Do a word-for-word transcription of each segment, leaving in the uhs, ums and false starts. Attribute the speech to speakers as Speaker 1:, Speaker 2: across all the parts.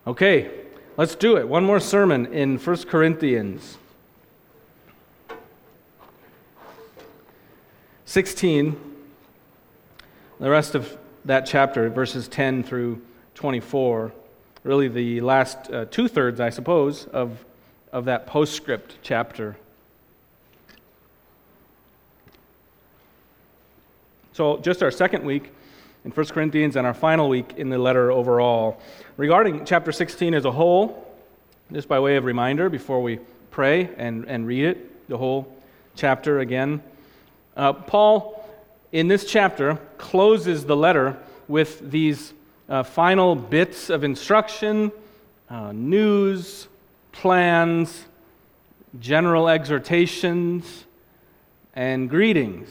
Speaker 1: Okay, let's do it. One more sermon in First Corinthians sixteen. The rest of that chapter, verses ten through twenty-four, really the last uh, two-thirds, I suppose, of, of that postscript chapter. So just our second week in First Corinthians and our final week in the letter overall. Regarding chapter sixteen as a whole, just by way of reminder before we pray and, and read it, the whole chapter again, uh, Paul, in this chapter, closes the letter with these uh, final bits of instruction, uh, news, plans, general exhortations, and greetings.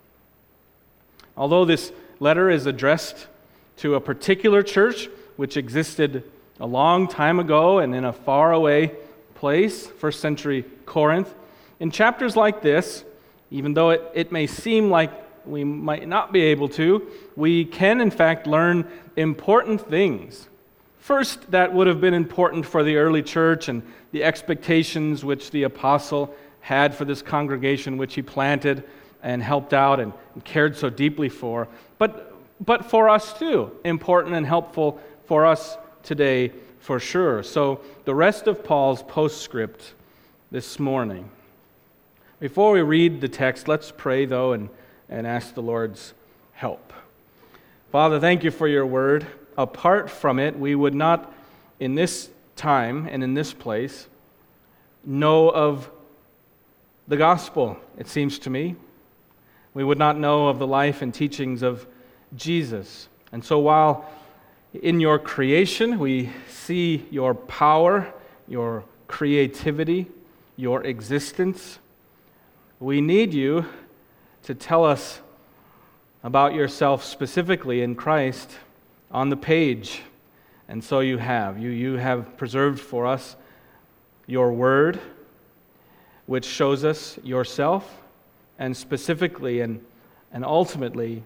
Speaker 1: Although this letter is addressed to a particular church which existed a long time ago and in a faraway place, first century Corinth, in chapters like this, even though it, it may seem like we might not be able to, we can in fact learn important things. First, that would have been important for the early church and the expectations which the apostle had for this congregation which he planted and helped out and cared so deeply for. But but for us too, important and helpful for us today for sure. So the rest of Paul's postscript this morning. Before we read the text, let's pray though and, and ask the Lord's help. Father, thank you for your word. Apart from it, we would not in this time and in this place know of the gospel, it seems to me. We would not know of the life and teachings of Jesus. And so while in your creation we see your power, your creativity, your existence, we need you to tell us about yourself specifically in Christ on the page. And so you have. You, you have preserved for us your word, which shows us yourself, and specifically and, and ultimately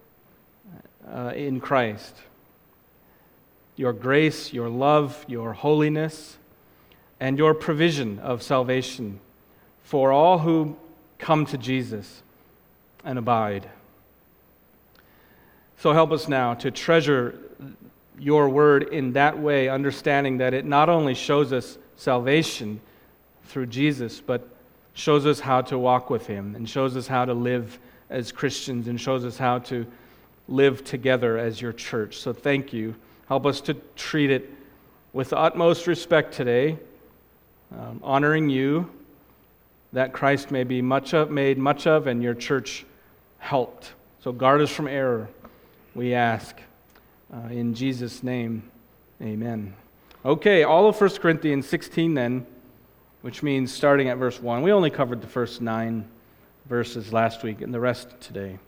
Speaker 1: uh, in Christ. Your grace, your love, your holiness, and your provision of salvation for all who come to Jesus and abide. So help us now to treasure your word in that way, understanding that it not only shows us salvation through Jesus, but shows us how to walk with him and shows us how to live as Christians and shows us how to live together as your church. So thank you. Help us to treat it with the utmost respect today, um, honoring you, that Christ may be much of, made much of and your church helped. So guard us from error, we ask. Uh, in Jesus' name, amen. Okay, all of First Corinthians sixteen then, which means starting at verse one. We only covered the first nine verses last week and the rest today.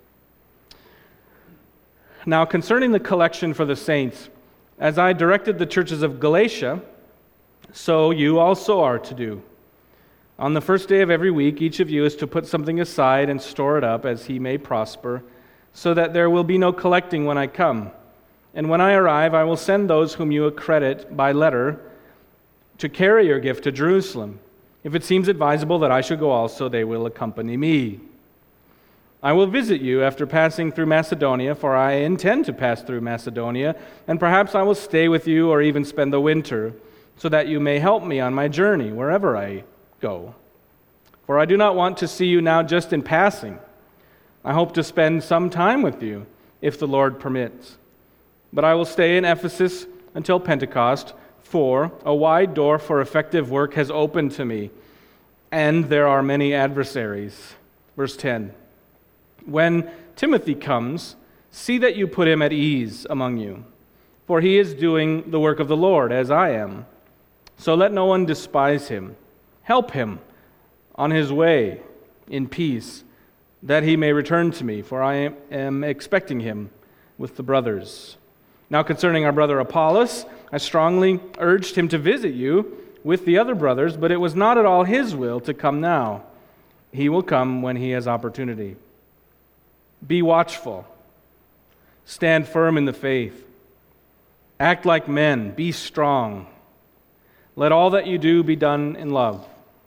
Speaker 1: Now, concerning the collection for the saints, as I directed the churches of Galatia, so you also are to do. On the first day of every week, each of you is to put something aside and store it up as he may prosper, so that there will be no collecting when I come. And when I arrive, I will send those whom you accredit by letter to carry your gift to Jerusalem. If it seems advisable that I should go also, they will accompany me. I will visit you after passing through Macedonia, for I intend to pass through Macedonia, and perhaps I will stay with you or even spend the winter, so that you may help me on my journey wherever I go. For I do not want to see you now just in passing. I hope to spend some time with you, if the Lord permits. But I will stay in Ephesus until Pentecost, for a wide door for effective work has opened to me, and there are many adversaries. Verse ten. When Timothy comes, see that you put him at ease among you, for he is doing the work of the Lord, as I am. So let no one despise him. Help him on his way in peace, that he may return to me, for I am expecting him with the brothers. Now concerning our brother Apollos, I strongly urged him to visit you with the other brothers, but it was not at all his will to come now. He will come when he has opportunity. Be watchful. Stand firm in the faith. Act like men. Be strong. Let all that you do be done in love.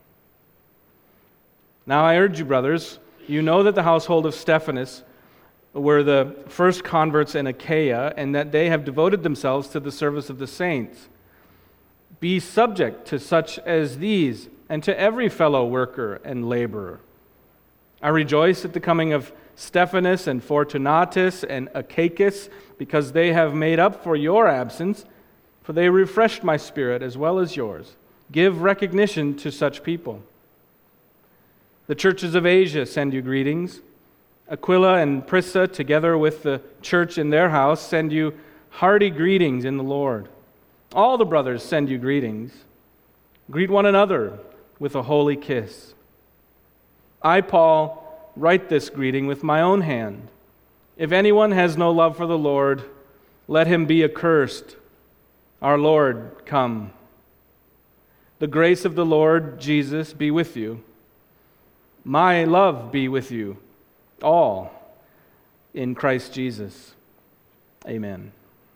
Speaker 1: Now I urge you, brothers, you know that the household of Stephanas were the first converts in Achaia, and that they have devoted themselves to the service of the saints. Be subject to such as these, and to every fellow worker and laborer. I rejoice at the coming of Stephanas and Fortunatus and Achaicus, because they have made up for your absence, for they refreshed my spirit as well as yours. Give recognition to such people. The churches of Asia send you greetings. Aquila and Prisca, together with the church in their house, send you hearty greetings in the Lord. All the brothers send you greetings. Greet one another with a holy kiss. I, Paul, write this greeting with my own hand. If anyone has no love for the Lord, let him be accursed. Our Lord, come. The grace of the Lord Jesus be with you. My love be with you all in Christ Jesus. Amen.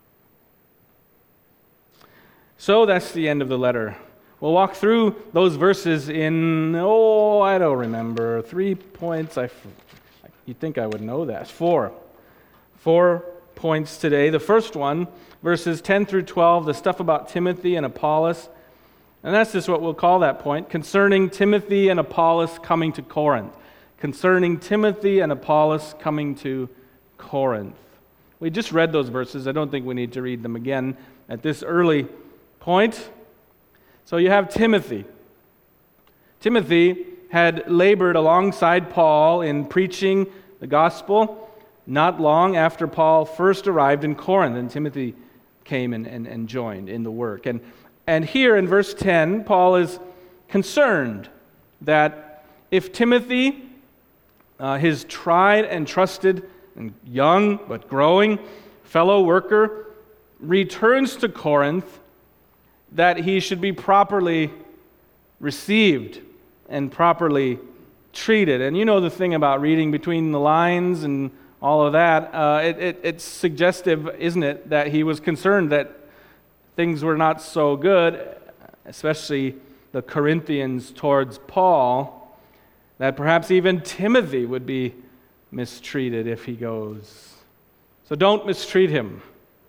Speaker 1: So that's the end of the letter. We'll walk through those verses in, oh, I don't remember, three points. I, you'd think I would know that. Four. Four points today. The first one, verses ten through twelve, the stuff about Timothy and Apollos. And that's just what we'll call that point, concerning Timothy and Apollos coming to Corinth. Concerning Timothy and Apollos coming to Corinth. We just read those verses. I don't think we need to read them again at this early point. So you have Timothy. Timothy had labored alongside Paul in preaching the gospel not long after Paul first arrived in Corinth, and Timothy came and, and, and joined in the work. And, and here in verse ten, Paul is concerned that if Timothy, uh, his tried and trusted and young but growing fellow worker, returns to Corinth, that he should be properly received and properly treated. And you know the thing about reading between the lines and all of that, uh, it, it, it's suggestive, isn't it, that he was concerned that things were not so good, especially the Corinthians towards Paul, that perhaps even Timothy would be mistreated if he goes. So don't mistreat him.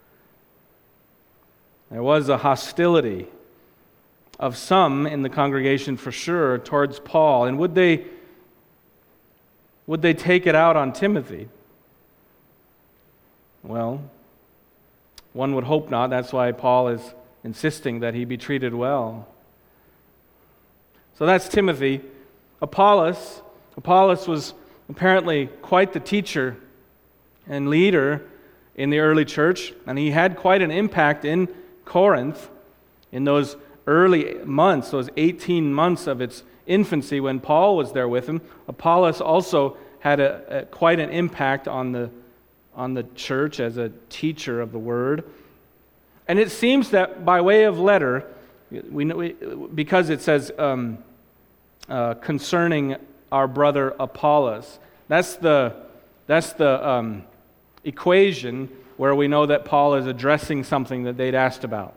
Speaker 1: There was a hostility of some in the congregation for sure towards Paul. And would they, would they take it out on Timothy? Well, one would hope not. That's why Paul is insisting that he be treated well. So that's Timothy. Apollos. Apollos was apparently quite the teacher and leader in the early church, and he had quite an impact in Corinth in those early months, those eighteen months of its infancy when Paul was there with him. Apollos also had a, a, quite an impact on the on the church as a teacher of the word. And it seems that by way of letter, we, know, we because it says um, uh, concerning our brother Apollos, that's the that's the um, equation where we know that Paul is addressing something that they'd asked about.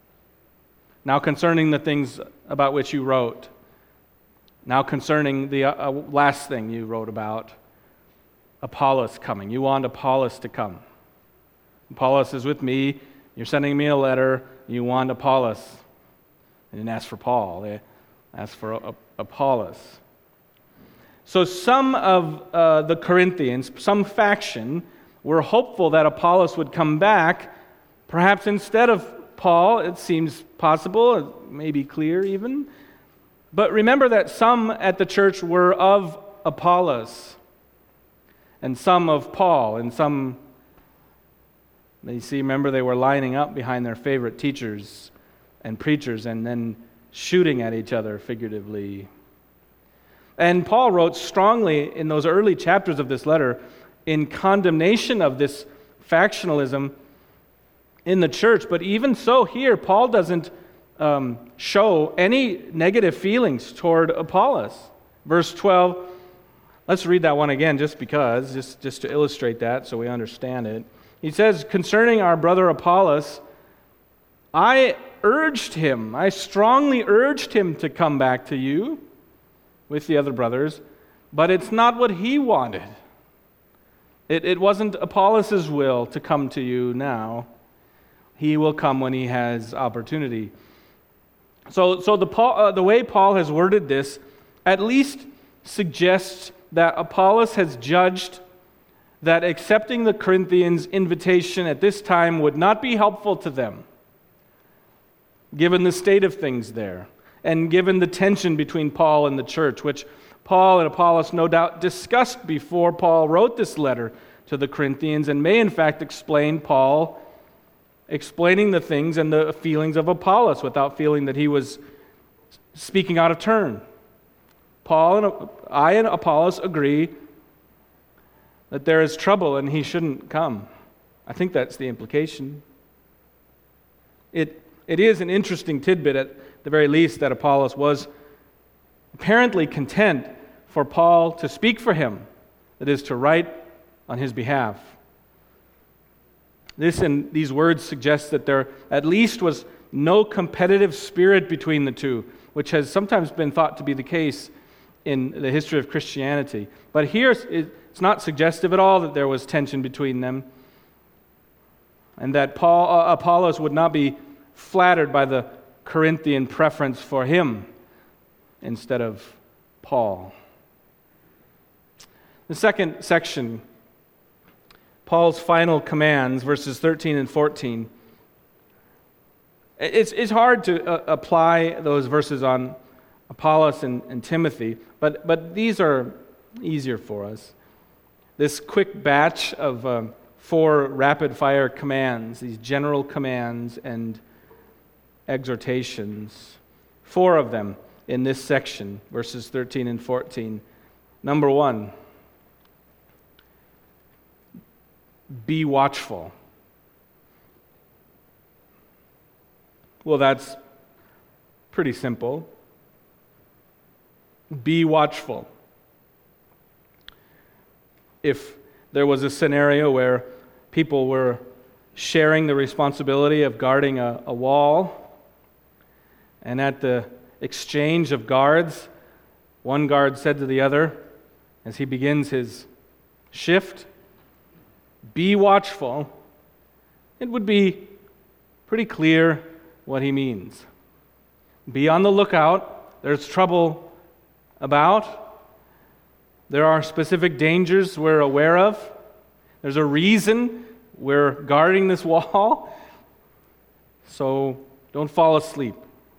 Speaker 1: Now concerning the things about which you wrote. Now concerning the uh, last thing you wrote about, Apollos coming. You want Apollos to come. Apollos is with me. You're sending me a letter. You want Apollos. They didn't ask for Paul. They asked for uh, Apollos. So some of uh, the Corinthians, some faction, were hopeful that Apollos would come back, perhaps instead of Paul. It seems possible, it may be clear even. But remember that some at the church were of Apollos, and some of Paul, and some, you see, remember they were lining up behind their favorite teachers and preachers and then shooting at each other figuratively. And Paul wrote strongly in those early chapters of this letter in condemnation of this factionalism in the church. But even so, here, Paul doesn't um, show any negative feelings toward Apollos. Verse twelve, let's read that one again just because, just, just to illustrate that so we understand it. He says, concerning our brother Apollos, I urged him, I strongly urged him to come back to you with the other brothers, but it's not what he wanted. It, it wasn't Apollos' will to come to you now. He will come when he has opportunity. So, so the, Paul, uh, the way Paul has worded this at least suggests that Apollos has judged that accepting the Corinthians' invitation at this time would not be helpful to them, given the state of things there, and given the tension between Paul and the church, which Paul and Apollos no doubt discussed before Paul wrote this letter to the Corinthians, and may in fact explain Paul explaining the things and the feelings of Apollos without feeling that he was speaking out of turn. Paul and I and Apollos agree that there is trouble and he shouldn't come. I think that's the implication. It it is an interesting tidbit at the very least that Apollos was apparently content for Paul to speak for him, that is, to write on his behalf. This and these words suggest that there at least was no competitive spirit between the two, which has sometimes been thought to be the case in the history of Christianity. But here it's not suggestive at all that there was tension between them, and that Paul, uh, Apollos would not be flattered by the Corinthian preference for him instead of Paul. The second section, Paul's final commands, verses thirteen and fourteen. It's, it's hard to uh, apply those verses on Apollos and, and Timothy, but, but these are easier for us. This quick batch of uh, four rapid-fire commands, these general commands and exhortations, four of them in this section, verses thirteen and fourteen. Number one, be watchful. Well, that's pretty simple. Be watchful. If there was a scenario where people were sharing the responsibility of guarding a, a wall, and at the exchange of guards, one guard said to the other, as he begins his shift, be watchful, it would be pretty clear what he means. Be on the lookout. There's trouble about. There are specific dangers we're aware of. There's a reason we're guarding this wall. So don't fall asleep.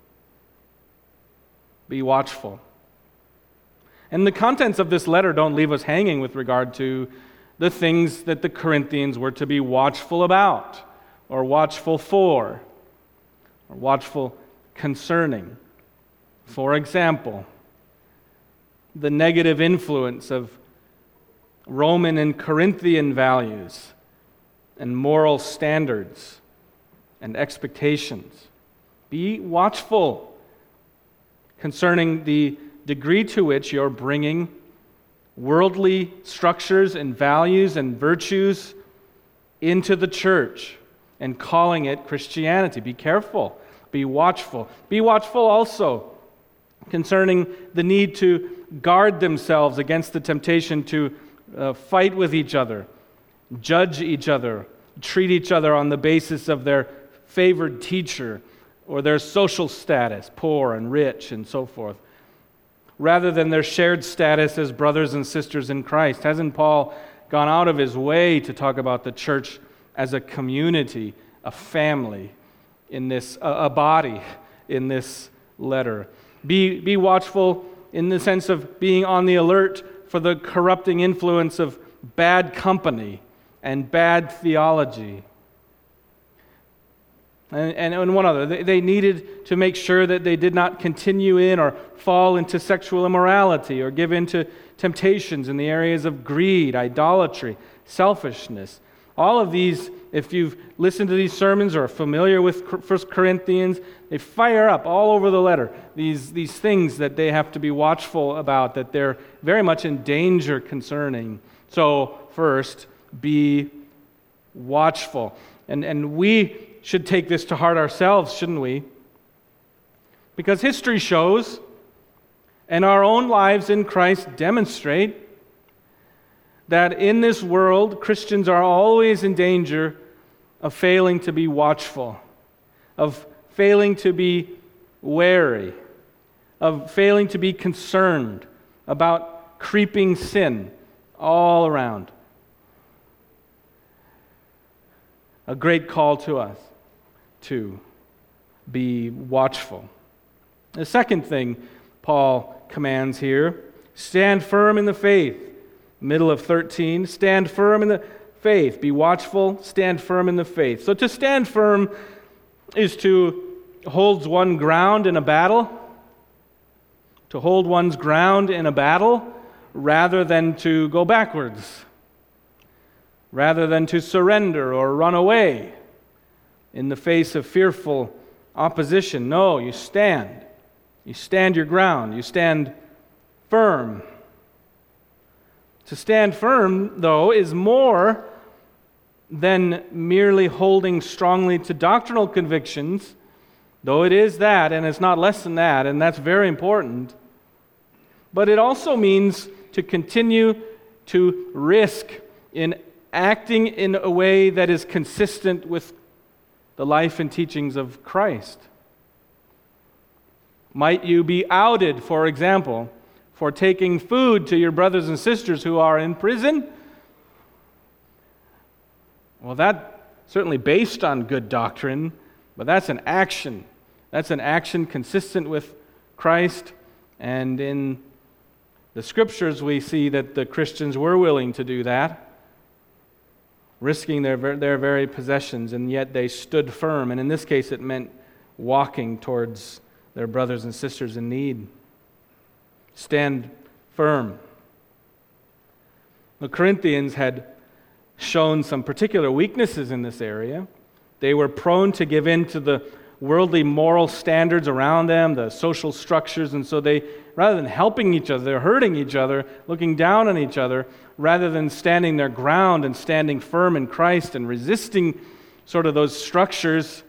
Speaker 1: Be watchful. And the contents of this letter don't leave us hanging with regard to the things that the Corinthians were to be watchful about, or watchful for, or watchful concerning. For example, the negative influence of Roman and Corinthian values and moral standards and expectations. Be watchful concerning the degree to which you're bringing worldly structures and values and virtues into the church and calling it Christianity. Be careful. Be watchful. Be watchful also concerning the need to guard themselves against the temptation to uh, fight with each other, judge each other, treat each other on the basis of their favored teacher or their social status, poor and rich and so forth, rather than their shared status as brothers and sisters in Christ. Hasn't Paul gone out of his way to talk about the church as a community, a family, in this a, a body in this letter? Be, be watchful in the sense of being on the alert for the corrupting influence of bad company and bad theology. And, and, and one other, they, they needed to make sure that they did not continue in or fall into sexual immorality or give in to temptations in the areas of greed, idolatry, selfishness. All of these, if you've listened to these sermons or are familiar with First Corinthians, they fire up all over the letter these, these things that they have to be watchful about, that they're very much in danger concerning. So, first, be watchful. And, and we should take this to heart ourselves, shouldn't we? Because history shows, and our own lives in Christ demonstrate, that in this world, Christians are always in danger of failing to be watchful, of failing to be wary, of failing to be concerned about creeping sin all around. A great call to us to be watchful. The second thing Paul commands here, stand firm in the faith. Middle of thirteen, stand firm in the faith. Be watchful, stand firm in the faith. So to stand firm is to hold one's ground in a battle, to hold one's ground in a battle rather than to go backwards, rather than to surrender or run away in the face of fearful opposition. No, you stand. You stand your ground. You stand firm. To stand firm, though, is more than merely holding strongly to doctrinal convictions, though it is that, and it's not less than that, and that's very important. But it also means to continue to risk in acting in a way that is consistent with the life and teachings of Christ. Might you be outed, for example, for taking food to your brothers and sisters who are in prison? Well, that's certainly based on good doctrine, but that's an action. That's an action consistent with Christ, and in the Scriptures we see that the Christians were willing to do that, risking their their very possessions, and yet they stood firm. And in this case, it meant walking towards their brothers and sisters in need. Stand firm. The Corinthians had shown some particular weaknesses in this area. They were prone to give in to the worldly moral standards around them, the social structures, and so they, rather than helping each other, they're hurting each other, looking down on each other, rather than standing their ground and standing firm in Christ and resisting sort of those structures.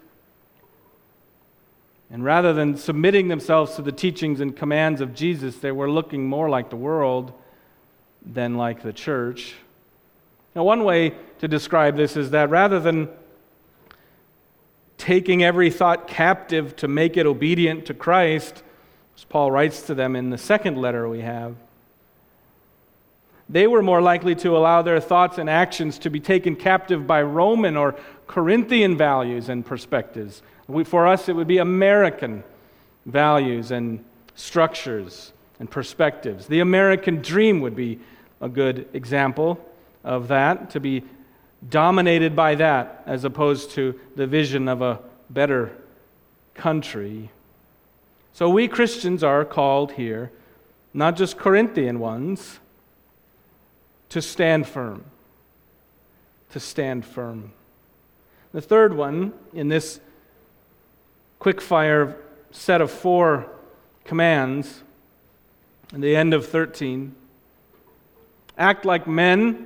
Speaker 1: And rather than submitting themselves to the teachings and commands of Jesus, they were looking more like the world than like the church. Now, one way to describe this is that rather than taking every thought captive to make it obedient to Christ, as Paul writes to them in the second letter we have, they were more likely to allow their thoughts and actions to be taken captive by Roman or Corinthian values and perspectives. We, for us, it would be American values and structures and perspectives. The American dream would be a good example of that, to be dominated by that as opposed to the vision of a better country. So we Christians are called here, not just Corinthian ones, to stand firm. To stand firm. The third one in this quick-fire set of four commands, at the end of thirteen, act like men.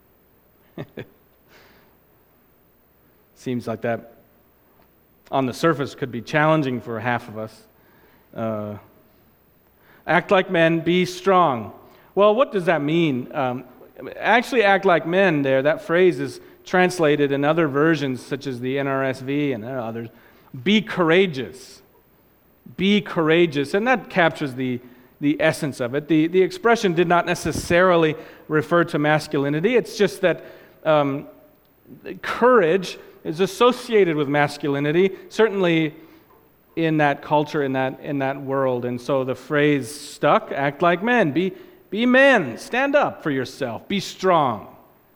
Speaker 1: Seems like that on the surface could be challenging for half of us. Uh, act like men, be strong. Well, what does that mean? Um, actually, act like men there, that phrase is translated in other versions such as the N R S V and others. Be courageous. Be courageous. And that captures the, the essence of it. The, the expression did not necessarily refer to masculinity. It's just that um, courage is associated with masculinity, certainly in that culture, in that in that world. And so the phrase stuck, act like men. Be, be men. Stand up for yourself. Be strong.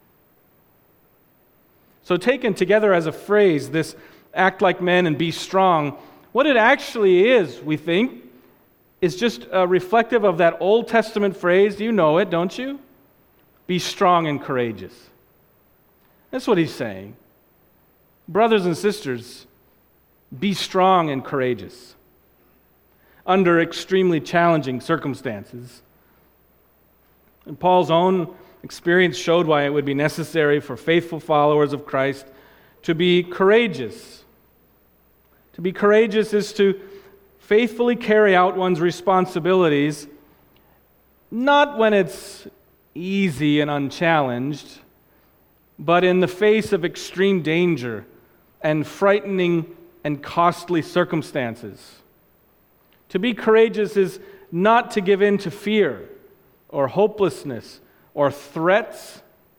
Speaker 1: So taken together as a phrase, this act like men and be strong, what it actually is, we think, is just uh, reflective of that Old Testament phrase. You know it, don't you? Be strong and courageous. That's what he's saying. Brothers and sisters, be strong and courageous under extremely challenging circumstances. And Paul's own experience showed why it would be necessary for faithful followers of Christ to be courageous To be courageous is to faithfully carry out one's responsibilities, not when it's easy and unchallenged, but in the face of extreme danger and frightening and costly circumstances. To be courageous is not to give in to fear or hopelessness or threats,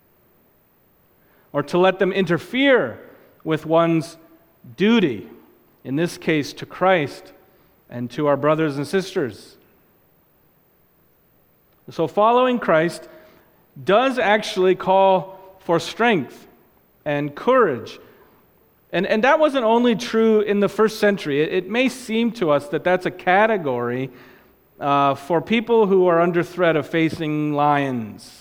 Speaker 1: or to let them interfere with one's duty, in this case to Christ and to our brothers and sisters. So following Christ does actually call for strength and courage. And, and that wasn't only true in the first century. It, it may seem to us that that's a category uh, for people who are under threat of facing lions.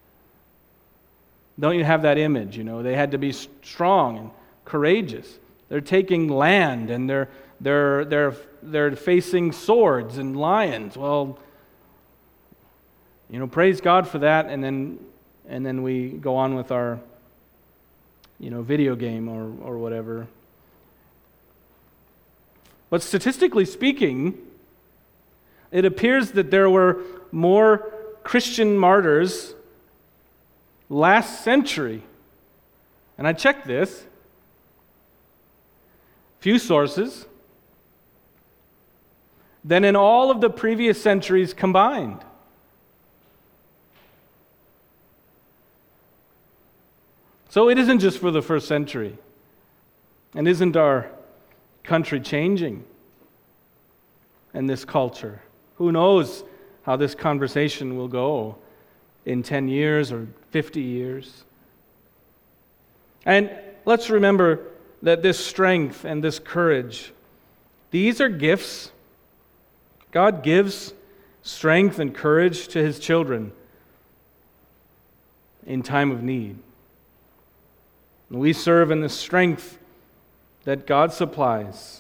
Speaker 1: Don't you have that image? You know, they had to be strong and courageous. They're taking land and they're they're they're they're facing swords and lions. Well, you know, praise God for that, and then and then we go on with our, you know, video game or or whatever. But statistically speaking, it appears that there were more Christian martyrs last century, and I checked this, few sources, than in all of the previous centuries combined. So it isn't just for the first century. And isn't our country changing in this culture? Who knows how this conversation will go in ten years or fifty years. And let's remember that this strength and this courage, these are gifts. God gives strength and courage to His children in time of need. And we serve in the strength that God supplies.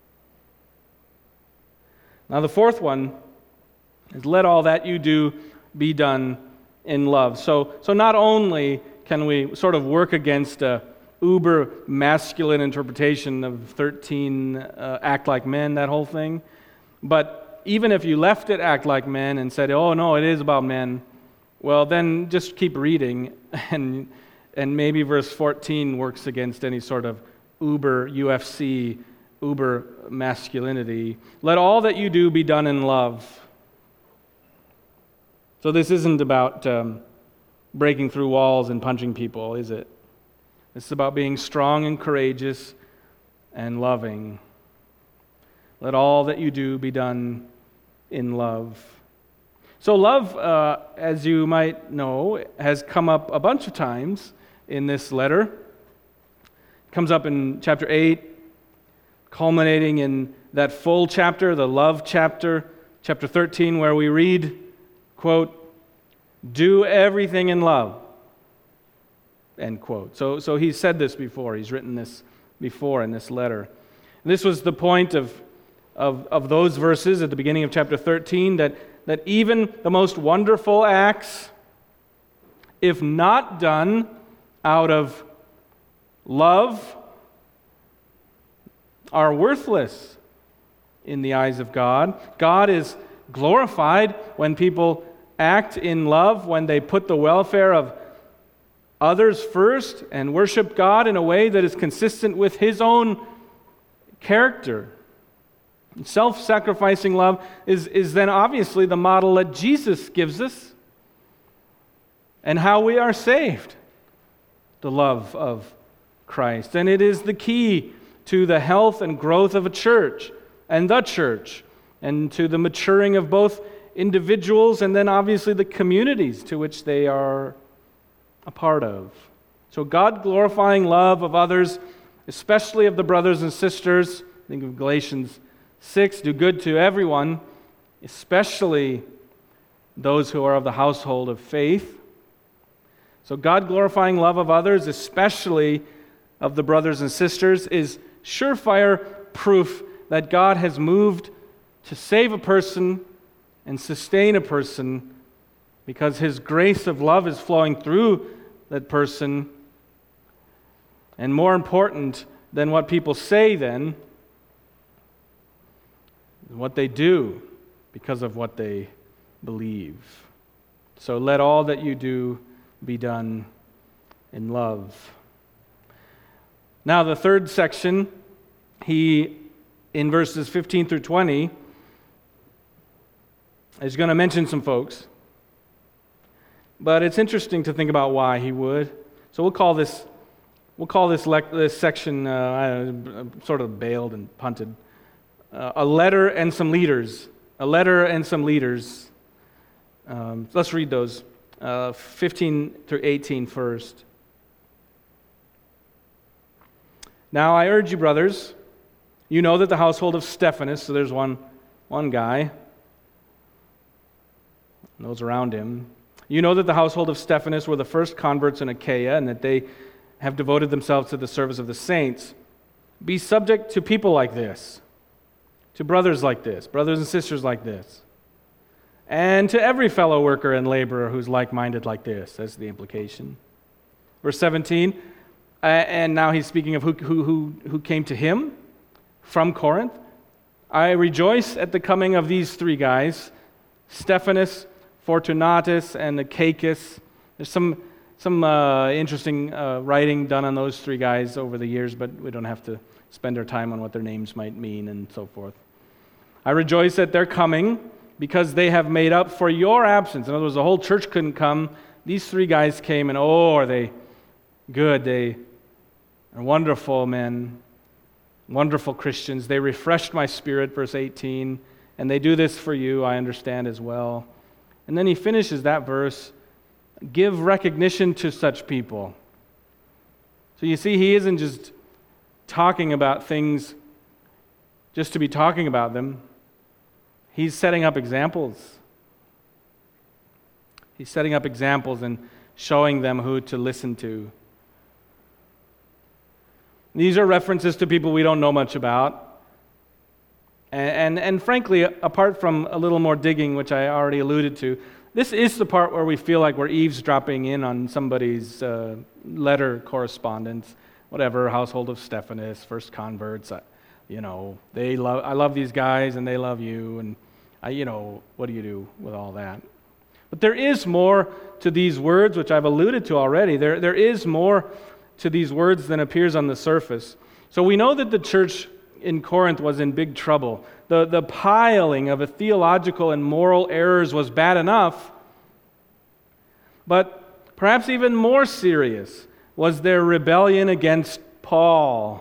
Speaker 1: Now the fourth one is, let all that you do be done in love. So, so not only can we sort of work against a uber masculine interpretation of thirteen uh, act like men, that whole thing, but even if you left it act like men and said, oh no, it is about men, well then just keep reading, and and maybe verse fourteen works against any sort of uber U F C, uber masculinity. Let all that you do be done in love. So this isn't about um, breaking through walls and punching people, is it? This is about being strong and courageous and loving. Let all that you do be done in love. So love, uh, as you might know, has come up a bunch of times in this letter. It comes up in chapter eight, culminating in that full chapter, the love chapter, chapter thirteen, where we read, quote, do everything in love, end quote. So, so he's said this before. He's written this before in this letter. And this was the point of, of, of those verses at the beginning of chapter thirteen, that, that even the most wonderful acts, if not done out of love, are worthless in the eyes of God. God is glorified when people act in love, when they put the welfare of others first and worship God in a way that is consistent with His own character. Self-sacrificing love is, is then obviously the model that Jesus gives us and how we are saved, the love of Christ. And it is the key to the health and growth of a church and the church, and to the maturing of both individuals and then obviously the communities to which they are a part of. So God-glorifying love of others, especially of the brothers and sisters. Think of Galatians six, do good to everyone, especially those who are of the household of faith. So God-glorifying love of others, especially of the brothers and sisters, is surefire proof that God has moved to save a person and sustain a person, because His grace of love is flowing through that person. And more important than what people say then what they do because of what they believe. So let all that you do be done in love. Now, the third section, he, in verses fifteen through twenty, is going to mention some folks. But it's interesting to think about why he would. So we'll call this, we'll call this, le- this section uh, I don't know, sort of bailed and punted. Uh, a letter and some leaders. A letter and some leaders. Um, let's read those. Uh, fifteen through eighteen first. Now I urge you, brothers, you know that the household of Stephanas, so there's one, one guy, those around him. You know that the household of Stephanas were the first converts in Achaia, and that they have devoted themselves to the service of the saints. Be subject to people like this, to brothers like this, brothers and sisters like this, and to every fellow worker and laborer who's like-minded like this. That's the implication. Verse seventeen, uh, and now he's speaking of who, who, who, who came to him from Corinth. I rejoice at the coming of these three guys, Stephanas, Fortunatus, and Achaicus. There's some some uh, interesting uh, writing done on those three guys over the years, but we don't have to spend our time on what their names might mean and so forth. I rejoice at their coming because they have made up for your absence. In other words, the whole church couldn't come. These three guys came, and oh, are they good. They are wonderful men, wonderful Christians. They refreshed my spirit, verse eighteen, and they do this for you, I understand as well. And then he finishes that verse, give recognition to such people. So you see, he isn't just talking about things just to be talking about them. He's setting up examples. He's setting up examples and showing them who to listen to. These are references to people we don't know much about. And, and, and frankly, apart from a little more digging, which I already alluded to, this is the part where we feel like we're eavesdropping in on somebody's uh, letter correspondence, whatever, household of Stephanas, first converts, uh, you know, they love. I love these guys and they love you, and I, you know, what do you do with all that? But there is more to these words, which I've alluded to already. There, there is more to these words than appears on the surface. So we know that the church in Corinth was in big trouble. The, the piling of a theological and moral errors was bad enough, but perhaps even more serious was their rebellion against Paul,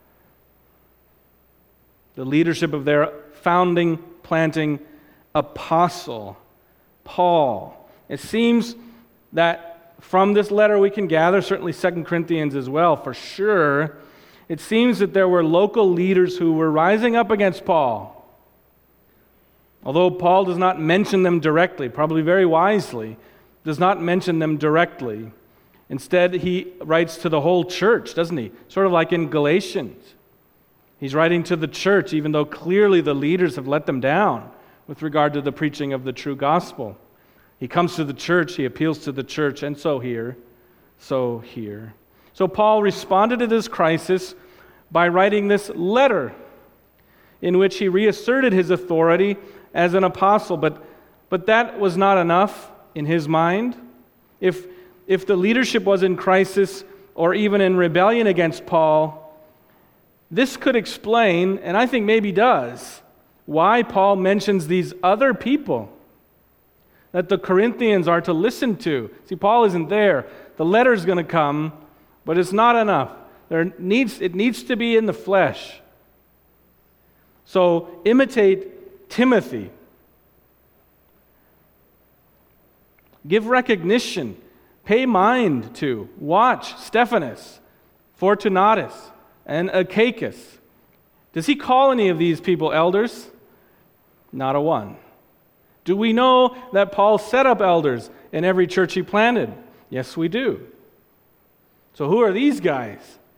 Speaker 1: the leadership of their founding, planting apostle, Paul. It seems that from this letter we can gather, certainly Second Corinthians as well, for sure, it seems that there were local leaders who were rising up against Paul. Although Paul does not mention them directly, probably very wisely, does not mention them directly. Instead, he writes to the whole church, doesn't he? Sort of like in Galatians. He's writing to the church, even though clearly the leaders have let them down with regard to the preaching of the true gospel. He comes to the church, he appeals to the church, and so here, so here. So Paul responded to this crisis by writing this letter in which he reasserted his authority as an apostle, but, but that was not enough in his mind. If, if the leadership was in crisis or even in rebellion against Paul, this could explain, and I think maybe does, why Paul mentions these other people that the Corinthians are to listen to. See, Paul isn't there. The letter's going to come, but it's not enough. There needs it needs to be in the flesh. So imitate Timothy. Give recognition. Pay mind to. Watch Stephanas, Fortunatus, and Achaicus. Does he call any of these people elders? Not a one. Do we know that Paul set up elders in every church he planted? Yes, we do. So who are these guys?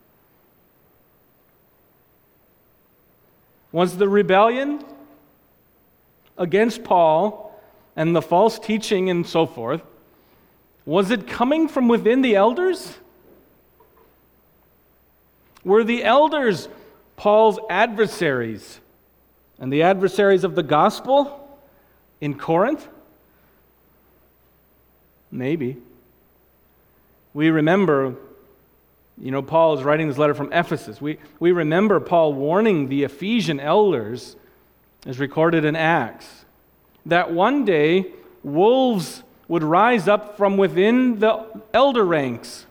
Speaker 1: Was the rebellion against Paul and the false teaching and so forth, was it coming from within the elders? Were the elders Paul's adversaries? And the adversaries of the gospel in Corinth? Maybe. We remember, you know, Paul is writing this letter from Ephesus. We, we remember Paul warning the Ephesian elders, as recorded in Acts, that one day wolves would rise up from within the elder ranks.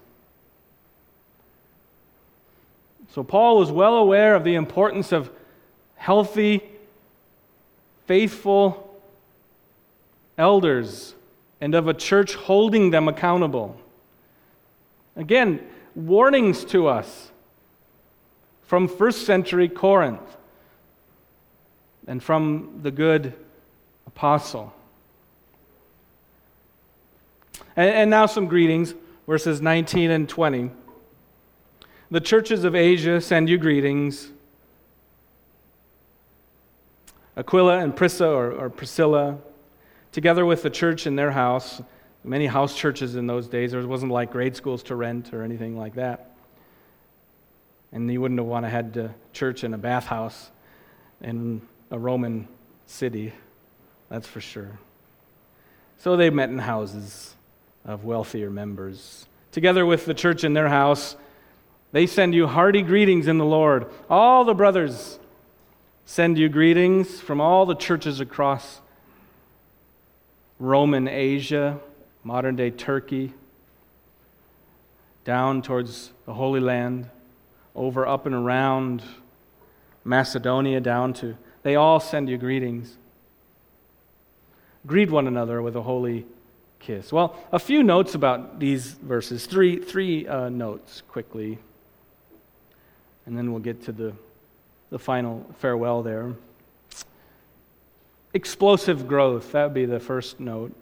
Speaker 1: So Paul was well aware of the importance of healthy, faithful elders and of a church holding them accountable. Again, warnings to us from first century Corinth and from the good apostle. And, and now some greetings, verses nineteen and twenty. The churches of Asia send you greetings. Aquila and Prisca, or, or Priscilla, together with the church in their house, many house churches in those days. There wasn't like grade schools to rent or anything like that. And you wouldn't have want to had a church in a bathhouse in a Roman city, that's for sure. So they met in houses of wealthier members. Together with the church in their house, they send you hearty greetings in the Lord. All the brothers send you greetings from all the churches across Roman Asia, modern-day Turkey, down towards the Holy Land, over, up, and around Macedonia, down to... They all send you greetings. Greet one another with a holy kiss. Well, a few notes about these verses. Three, three uh, notes quickly. And then we'll get to the, the final farewell there. Explosive growth, that would be the first note.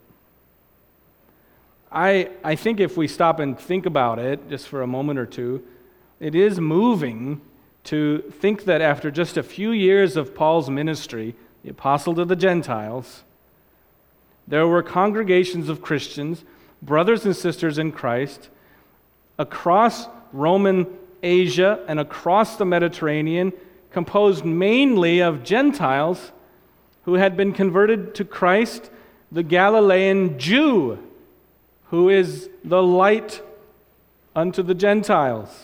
Speaker 1: I, I think if we stop and think about it just for a moment or two, it is moving to think that after just a few years of Paul's ministry, the apostle to the Gentiles, there were congregations of Christians, brothers and sisters in Christ, across Roman Asia and across the Mediterranean, composed mainly of Gentiles who had been converted to Christ, the Galilean Jew, who is the light unto the Gentiles.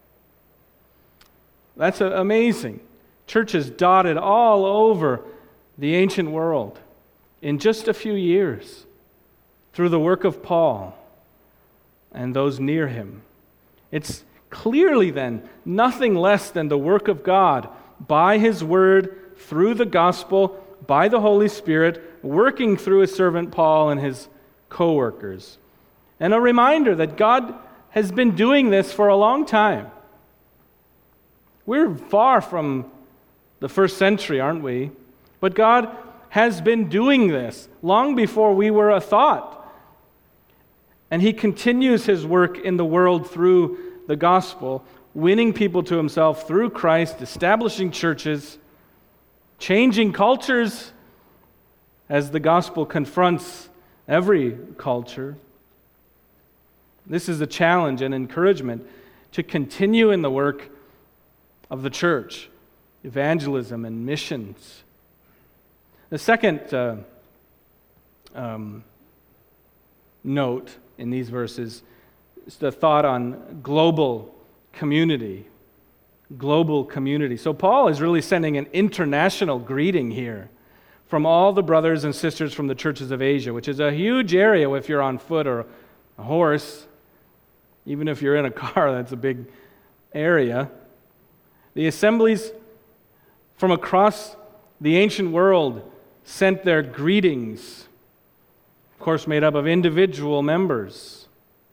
Speaker 1: That's amazing. Churches dotted all over the ancient world in just a few years through the work of Paul and those near him. It's clearly then nothing less than the work of God by His Word, through the gospel, by the Holy Spirit, working through His servant Paul and his co-workers. And a reminder that God has been doing this for a long time. We're far from the first century, aren't we? But God has been doing this long before we were a thought. And He continues His work in the world through the gospel, winning people to Himself through Christ, establishing churches, changing cultures as the gospel confronts every culture. This is a challenge and encouragement to continue in the work of the church, evangelism and missions. The second uh, um, note in these verses is the thought on global community. Global community. So Paul is really sending an international greeting here from all the brothers and sisters from the churches of Asia, which is a huge area if you're on foot or a horse. Even if you're in a car, that's a big area. The assemblies from across the ancient world sent their greetings, of course made up of individual members.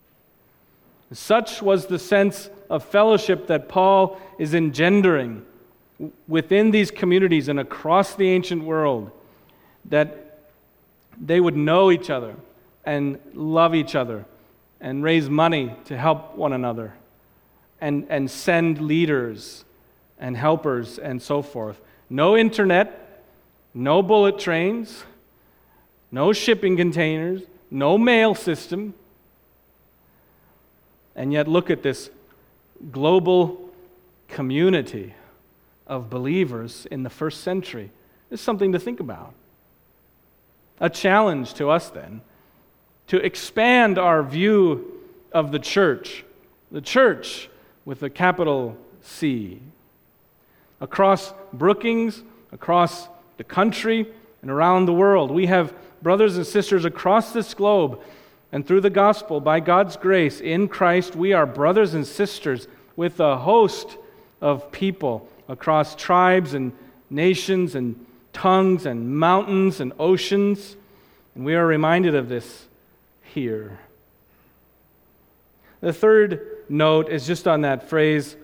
Speaker 1: Such was the sense of fellowship that Paul is engendering within these communities and across the ancient world, that they would know each other and love each other and raise money to help one another and, and send leaders and helpers and so forth. No internet, no bullet trains, no shipping containers, no mail system. And yet look at this global community of believers in the first century is something to think about. A challenge to us then, to expand our view of the church, the church with a capital C. Across Brookings, across the country, and around the world, we have brothers and sisters across this globe, and through the gospel, by God's grace, in Christ, we are brothers and sisters with a host of people across tribes and nations and tongues and mountains and oceans. And we are reminded of this here. The third note is just on that phrase,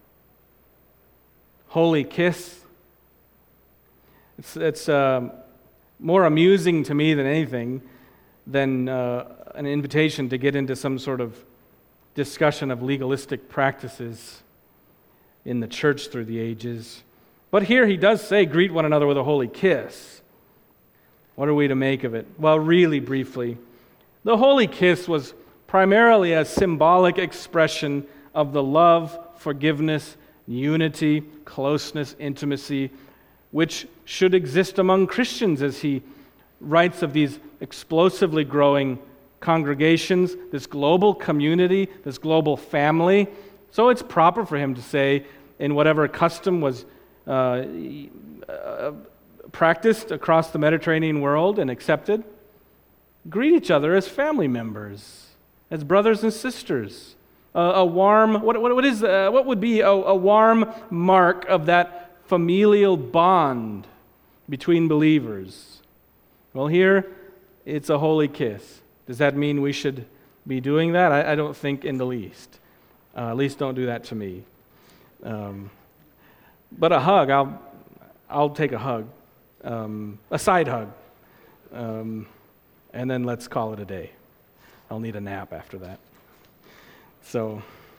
Speaker 1: holy kiss. It's, it's uh, more amusing to me than anything than uh, an invitation to get into some sort of discussion of legalistic practices in the church through the ages. But here he does say, greet one another with a holy kiss. What are we to make of it? Well, really briefly, the holy kiss was primarily a symbolic expression of the love, forgiveness, unity, closeness, intimacy, which should exist among Christians, as he writes of these explosively growing congregations, this global community, this global family. So it's proper for him to say, in whatever custom was uh, uh, practiced across the Mediterranean world and accepted, greet each other as family members, as brothers and sisters. Uh, a warm, what, what, what is, uh, what would be a, a warm mark of that familial bond between believers? Well, here it's a holy kiss. Does that mean we should be doing that? I, I don't think in the least. Uh, at least don't do that to me. Um, but a hug, I'll I'll take a hug, um, a side hug, um, and then let's call it a day. I'll need a nap after that. So,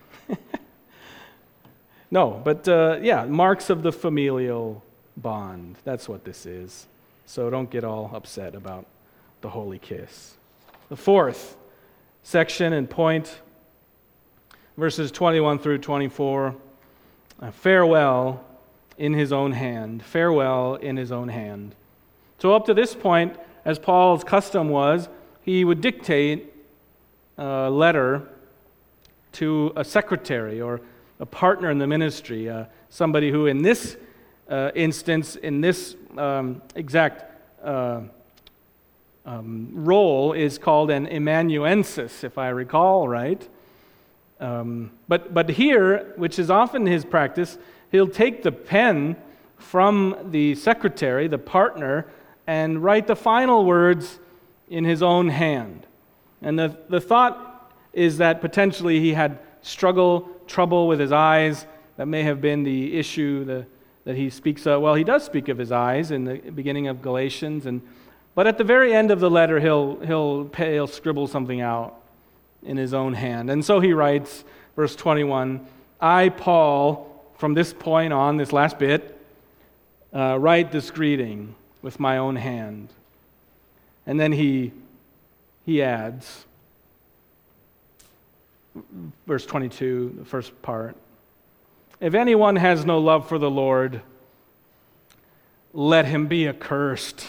Speaker 1: no, but uh, yeah, marks of the familial bond. That's what this is. So don't get all upset about the holy kiss. The fourth section and point, verses twenty-one through twenty-four, uh, farewell in his own hand. Farewell in his own hand. So up to this point, as Paul's custom was, he would dictate a letter to a secretary or a partner in the ministry, uh, somebody who in this uh, instance, in this um, exact uh, um, role is called an amanuensis, if I recall right. Um, but, but here, which is often his practice, he'll take the pen from the secretary, the partner, and write the final words in his own hand. And the, the thought is that potentially he had struggle, trouble with his eyes. That may have been the issue the, that he speaks of. Well, he does speak of his eyes in the beginning of Galatians, and but at the very end of the letter, he'll he'll he'll scribble something out in his own hand. And so he writes, verse twenty-one, I, Paul, from this point on, this last bit, uh, write this greeting with my own hand. And then he he adds, verse twenty-two, the first part, if anyone has no love for the Lord, let him be accursed.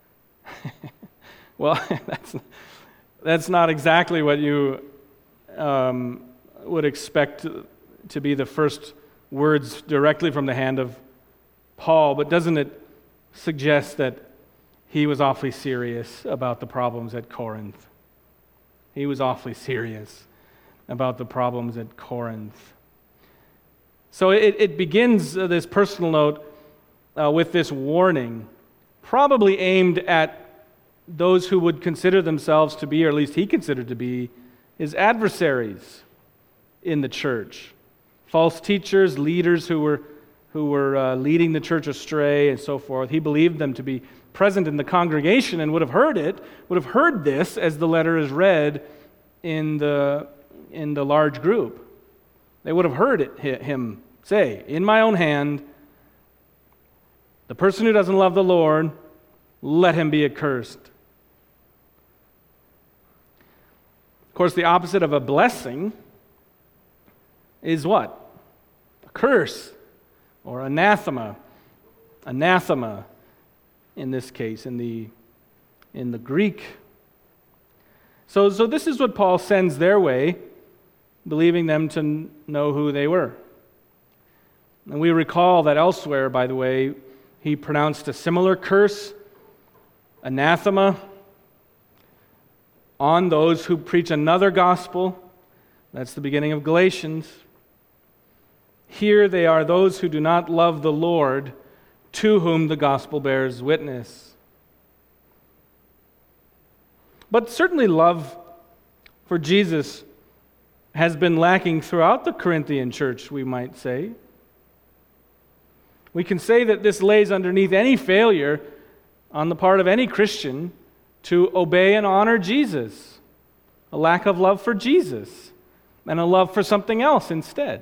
Speaker 1: Well, that's that's not exactly what you um, would expect to, to be the first words directly from the hand of Paul, but doesn't it suggest that he was awfully serious about the problems at Corinth? He was awfully serious about the problems at Corinth. So it, it begins uh, this personal note uh, with this warning, probably aimed at those who would consider themselves to be, or at least he considered to be, his adversaries in the church. False teachers, leaders who were who were uh, leading the church astray and so forth. He believed them to be present in the congregation and would have heard it, would have heard this as the letter is read in the in the large group. They would have heard it, him say, in my own hand, the person who doesn't love the Lord, let him be accursed. Of course, the opposite of a blessing is what? A curse or anathema. Anathema. in this case, in the, in the Greek. So, so this is what Paul sends their way, believing them to n- know who they were. And we recall that elsewhere, by the way, he pronounced a similar curse, anathema, on those who preach another gospel. That's the beginning of Galatians. Here they are those who do not love the Lord, to whom the gospel bears witness. But certainly love for Jesus has been lacking throughout the Corinthian church, we might say. We can say that this lays underneath any failure on the part of any Christian to obey and honor Jesus. A lack of love for Jesus and a love for something else instead.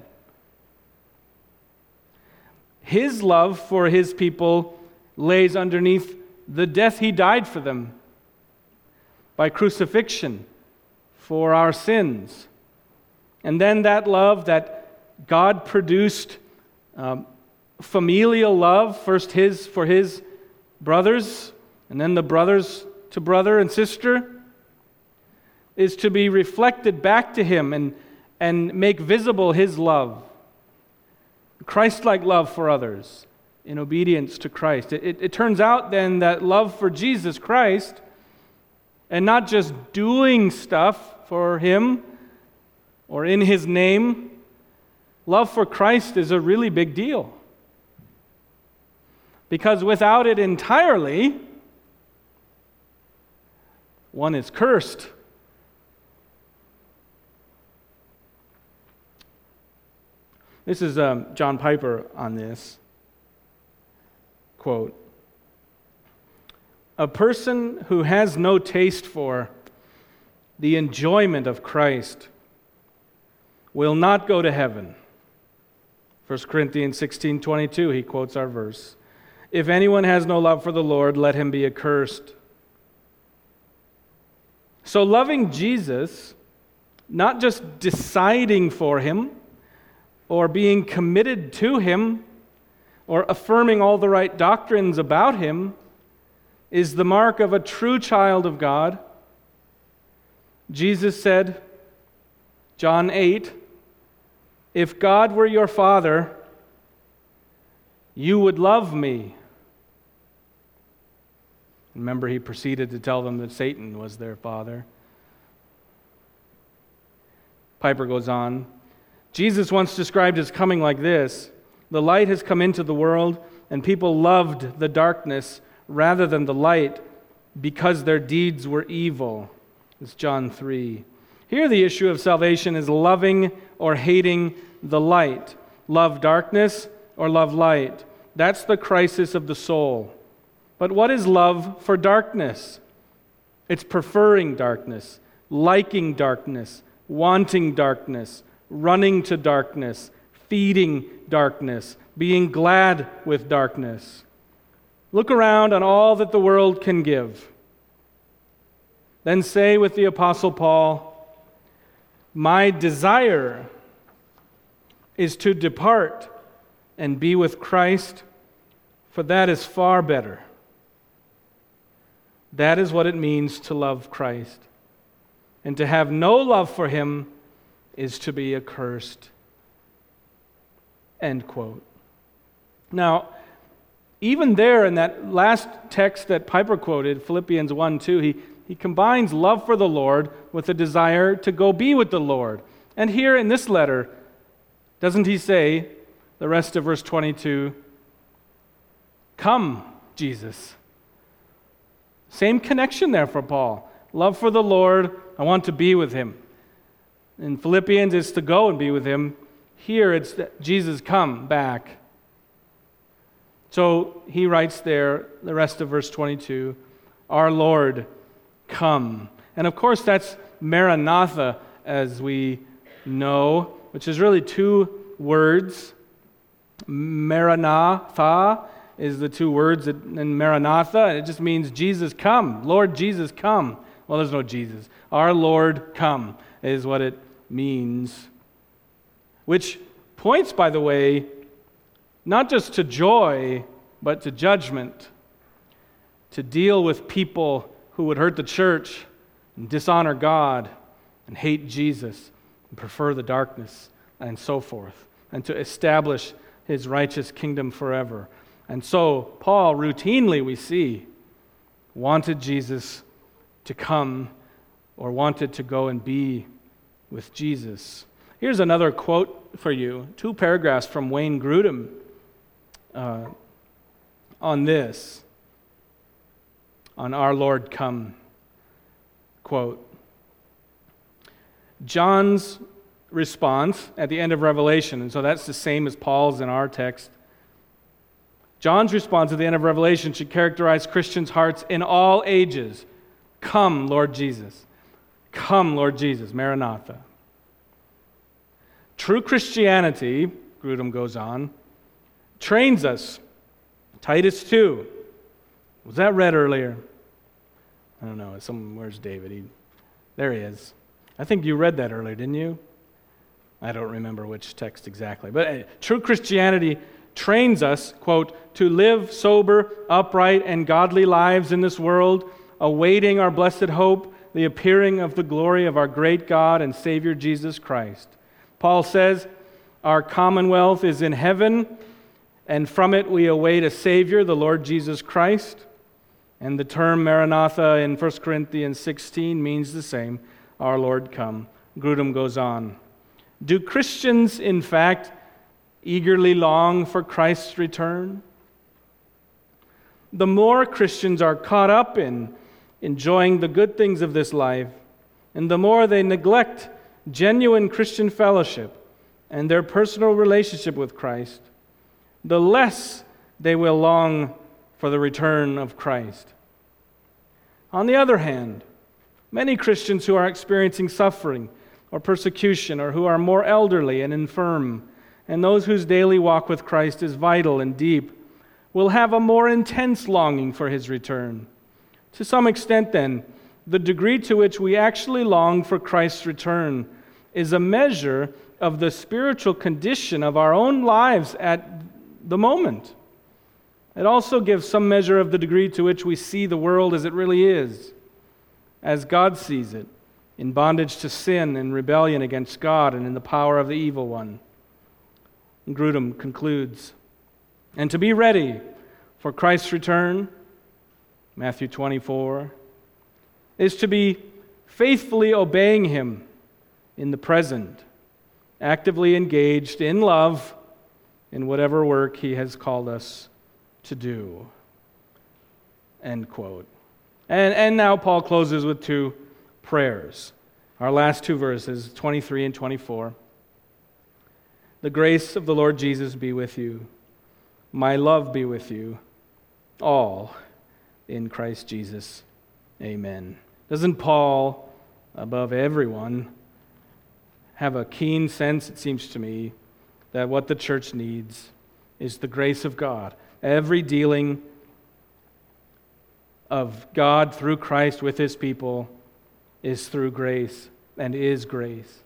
Speaker 1: His love for his people lays underneath the death he died for them by crucifixion for our sins. And then that love that God produced, um, familial love, first his for his brothers, and then the brothers to brother and sister, is to be reflected back to him and, and make visible his love. Christ-like love for others in obedience to Christ. It, it, it turns out then that love for Jesus Christ, and not just doing stuff for him or in his name, love for Christ is a really big deal. Because without it entirely, one is cursed. This is um, John Piper on this. Quote, "A person who has no taste for the enjoyment of Christ will not go to heaven." First Corinthians sixteen twenty-two, he quotes our verse. "If anyone has no love for the Lord, let him be accursed." So loving Jesus, not just deciding for him, or being committed to him, or affirming all the right doctrines about him, is the mark of a true child of God. Jesus said, John eight, "If God were your Father, you would love me." Remember, he proceeded to tell them that Satan was their father. Piper goes on, Jesus once described his coming like this: "The light has come into the world, and people loved the darkness rather than the light because their deeds were evil." It's John three. Here the issue of salvation is loving or hating the light. Love darkness or love light. That's the crisis of the soul. But what is love for darkness? It's preferring darkness, liking darkness, wanting darkness, running to darkness, feeding darkness, being glad with darkness. Look around on all that the world can give. Then say with the Apostle Paul, "My desire is to depart and be with Christ, for that is far better." That is what it means to love Christ. And to have no love for him is to be accursed. End quote. Now, even there in that last text that Piper quoted, Philippians one two, he, he combines love for the Lord with a desire to go be with the Lord. And here in this letter, doesn't he say, the rest of verse twenty-two, "Come, Jesus." Same connection there for Paul. Love for the Lord, I want to be with him. In Philippians, it's to go and be with him. Here, it's that Jesus, come back. So he writes there, the rest of verse twenty-two, "Our Lord, come." And of course, that's Maranatha, as we know, which is really two words. Maranatha is the two words in Maranatha, and it just means Jesus, come. Lord Jesus, come. Well, there's no Jesus. Our Lord, come, is what it means. Which points, by the way, not just to joy, but to judgment. to deal with people who would hurt the church and dishonor God and hate Jesus and prefer the darkness and so forth, and to establish his righteous kingdom forever. And so Paul routinely, we see, wanted Jesus to come or wanted to go and be with Jesus. Here's another quote for you, two paragraphs from Wayne Grudem uh, on this, on Our Lord Come. Quote, John's response at the end of Revelation, and so that's the same as Paul's in our text. John's response at the end of Revelation should characterize Christians' hearts in all ages. Come, Lord Jesus. Come, Lord Jesus. Maranatha. True Christianity, Grudem goes on, trains us. Titus two. Was that read earlier? I don't know. Some, where's David? He, there he is. I think you read that earlier, didn't you? I don't remember which text exactly. But uh, true Christianity trains us, quote, to live sober, upright, and godly lives in this world, awaiting our blessed hope, the appearing of the glory of our great God and Savior Jesus Christ. Paul says, our commonwealth is in heaven, and from it we await a Savior, the Lord Jesus Christ. And the term Maranatha in First Corinthians sixteen means the same, our Lord come. Grudem goes on. Do Christians, in fact, eagerly long for Christ's return? The more Christians are caught up in enjoying the good things of this life, and the more they neglect genuine Christian fellowship and their personal relationship with Christ, the less they will long for the return of Christ. On the other hand, many Christians who are experiencing suffering or persecution, or who are more elderly and infirm, and those whose daily walk with Christ is vital and deep, will have a more intense longing for his return. To some extent, then, the degree to which we actually long for Christ's return is a measure of the spiritual condition of our own lives at the moment. It also gives some measure of the degree to which we see the world as it really is, as God sees it, in bondage to sin and rebellion against God and in the power of the evil one. And Grudem concludes, and to be ready for Christ's return, Matthew twenty-four, is to be faithfully obeying him in the present, actively engaged in love in whatever work he has called us to do. End quote. And, and now Paul closes with two prayers. Our last two verses, twenty-three and twenty-four. The grace of the Lord Jesus be with you. My love be with you. All in Christ Jesus. Amen. Doesn't Paul, above everyone, have a keen sense, it seems to me, that what the church needs is the grace of God. Every dealing of God through Christ with his people is through grace and is grace,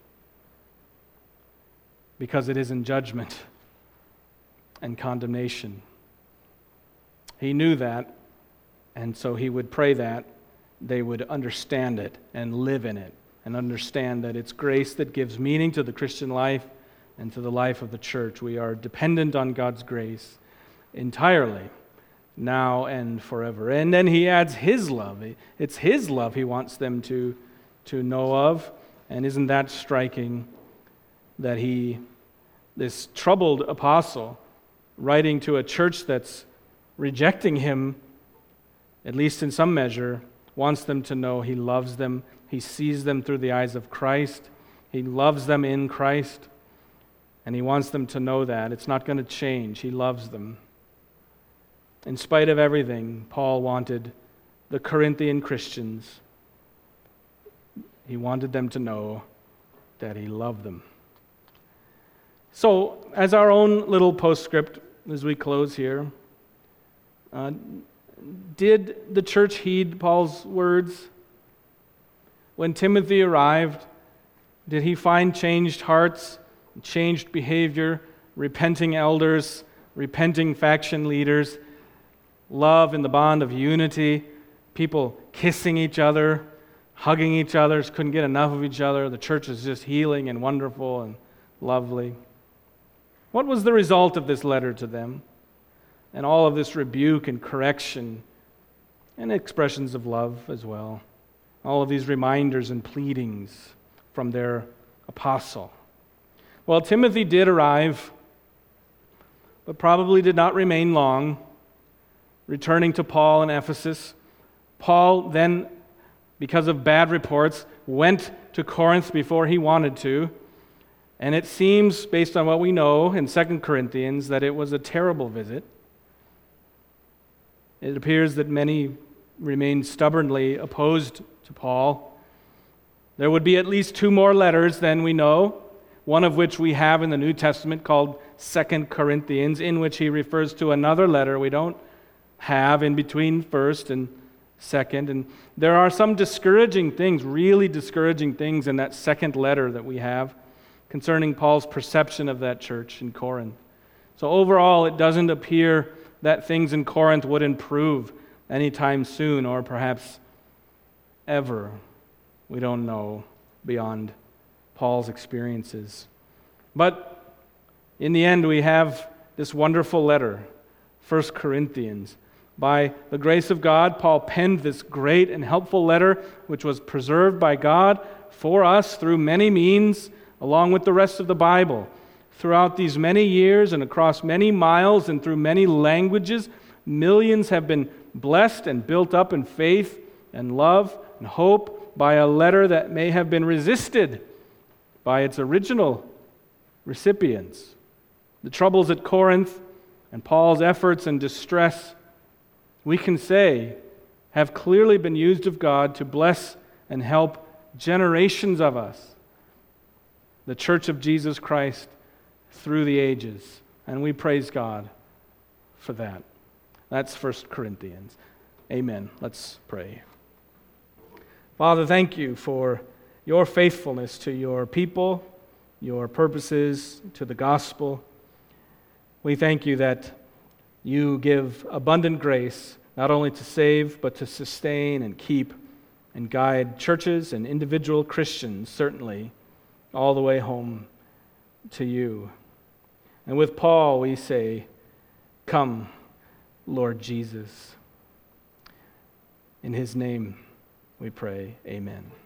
Speaker 1: because it is in judgment and condemnation. He knew that, and so he would pray that they would understand it and live in it and understand that it's grace that gives meaning to the Christian life and to the life of the church. We are dependent on God's grace entirely, now and forever. And then he adds his love. It's his love he wants them to, to know of. And isn't that striking that he, this troubled apostle, writing to a church that's rejecting him, at least in some measure, wants them to know he loves them. He sees them through the eyes of Christ. He loves them in Christ. And he wants them to know that. It's not going to change. He loves them. In spite of everything, Paul wanted the Corinthian Christians, he wanted them to know that he loved them. So, as our own little postscript, as we close here, uh, did the church heed Paul's words? When Timothy arrived, did he find changed hearts, changed behavior, repenting elders, repenting faction leaders? love in the bond of unity, people kissing each other, hugging each other, couldn't get enough of each other. The church is just healing and wonderful and lovely. What was the result of this letter to them? And all of this rebuke and correction and expressions of love as well. All of these reminders and pleadings from their apostle. Well, Timothy did arrive, but probably did not remain long, returning to Paul in Ephesus. Paul then, because of bad reports, went to Corinth before he wanted to. And it seems, based on what we know in Second Corinthians, that it was a terrible visit. It appears that many remained stubbornly opposed to Paul. There would be at least two more letters than we know, one of which we have in the New Testament called Second Corinthians, in which he refers to another letter we don't have in between first and second. And there are some discouraging things, really discouraging things in that second letter that we have concerning Paul's perception of that church in Corinth. So overall, it doesn't appear that things in Corinth would improve anytime soon, or perhaps ever. We don't know beyond Paul's experiences. But in the end, we have this wonderful letter, First Corinthians. By the grace of God, Paul penned this great and helpful letter, which was preserved by God for us through many means, along with the rest of the Bible. Throughout these many years and across many miles and through many languages, millions have been blessed and built up in faith and love and hope by a letter that may have been resisted by its original recipients. The troubles at Corinth and Paul's efforts and distress, we can say, have clearly been used of God to bless and help generations of us, the Church of Jesus Christ, through the ages. And we praise God for that. That's First Corinthians. Amen. Let's pray. Father, thank you for your faithfulness to your people, your purposes, to the gospel. We thank you that you give abundant grace, not only to save, but to sustain and keep and guide churches and individual Christians, certainly, all the way home to you. And with Paul, we say, come, Lord Jesus. In his name we pray, amen.